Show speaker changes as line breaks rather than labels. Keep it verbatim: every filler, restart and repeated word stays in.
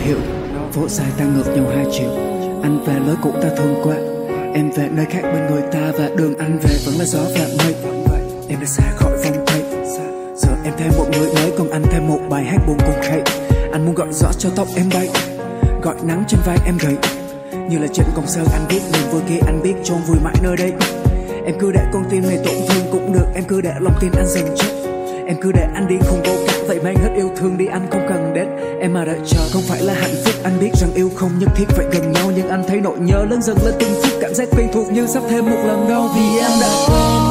hiểu. Phố dài ta ngược nhau hai chiều. Anh về lối cũ ta thương quá, em về nơi khác bên người ta, và đường anh về vẫn là gió và mây. Em đã xa khỏi vòng tay, giờ em thêm một người mới, còn anh thêm một bài hát buồn cùng hay. Anh muốn gọi gió cho tóc em bay, gọi nắng trên vai em gầy. Như là trên công sơ anh viết niềm vui kia, anh biết chôn vùi mãi nơi đây. Em cứ để con tim này tổn thương cũng được, em cứ để lòng tin anh dần chết. Em cứ để anh đi không vô cản, vậy mang hết yêu thương đi, anh không cần đến. Em mà đợi chờ không phải là hạnh phúc, anh biết rằng yêu không nhất thiết phải gần nhau. Nhưng anh thấy nỗi nhớ lớn dần lên từng phút, cảm giác quen thuộc như sắp thêm một lần đau. Vì em đã quên